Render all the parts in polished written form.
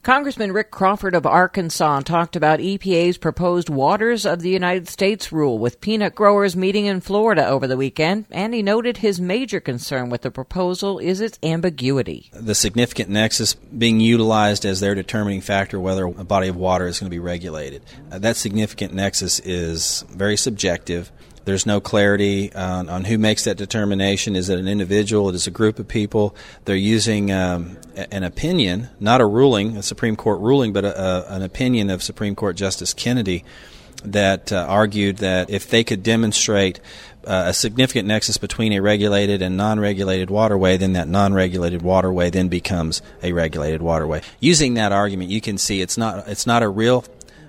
Congressman Rick Crawford of Arkansas talked about EPA's proposed Waters of the United States rule with peanut growers meeting in Florida over the weekend, and he noted his major concern with the proposal is its ambiguity. The significant nexus being utilized as their determining factor whether a body of water is going to be regulated. That significant nexus is very subjective. There's no clarity on who makes that determination. Is it an individual? Is it a group of people? They're using an opinion, not a ruling, a Supreme Court ruling, but an opinion of Supreme Court Justice Kennedy that argued that if they could demonstrate a significant nexus between a regulated and non-regulated waterway, then that non-regulated waterway then becomes a regulated waterway. Using that argument, you can see it's not a real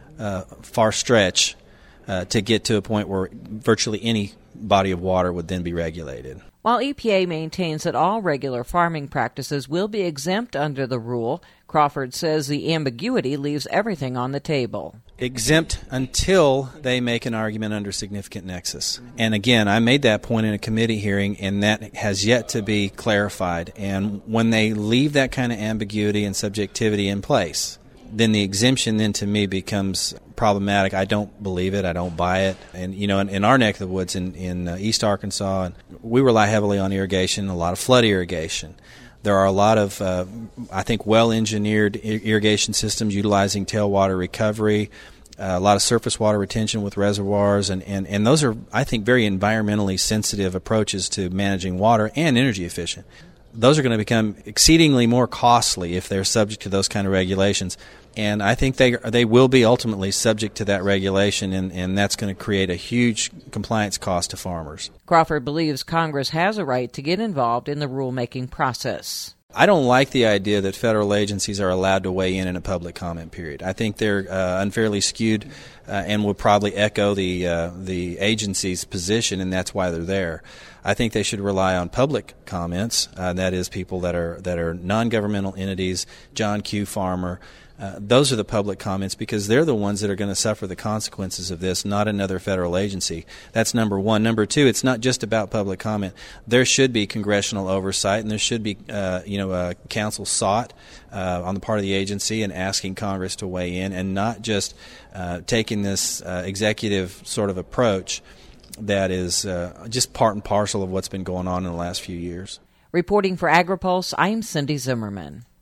far stretch to get to a point where virtually any body of water would then be regulated. While EPA maintains that all regular farming practices will be exempt under the rule, Crawford says the ambiguity leaves everything on the table. Exempt until they make an argument under significant nexus. And again, I made that point in a committee hearing, and that has yet to be clarified. And when they leave that kind of ambiguity and subjectivity in place, then the exemption then to me becomes problematic. I don't believe it. I don't buy it. And, in our neck of the woods in East Arkansas, we rely heavily on irrigation, a lot of flood irrigation. There are a lot of, I think, well-engineered irrigation systems utilizing tailwater recovery, a lot of surface water retention with reservoirs, and those are, I think, very environmentally sensitive approaches to managing water and energy efficient. Those are going to become exceedingly more costly if they're subject to those kind of regulations. And I think they will be ultimately subject to that regulation, and that's going to create a huge compliance cost to farmers. Crawford believes Congress has a right to get involved in the rulemaking process. I don't like the idea that federal agencies are allowed to weigh in a public comment period. I think they're unfairly skewed and will probably echo the agency's position, and that's why they're there. I think they should rely on public comments, that is, people that are non-governmental entities, John Q. Farmer. Those are the public comments because they're the ones that are going to suffer the consequences of this, not another federal agency. That's number one. Number two, it's not just about public comment. There should be congressional oversight, and there should be counsel sought on the part of the agency and asking Congress to weigh in, and not just taking this executive sort of approach that is just part and parcel of what's been going on in the last few years. Reporting for AgriPulse, I'm Cindy Zimmerman.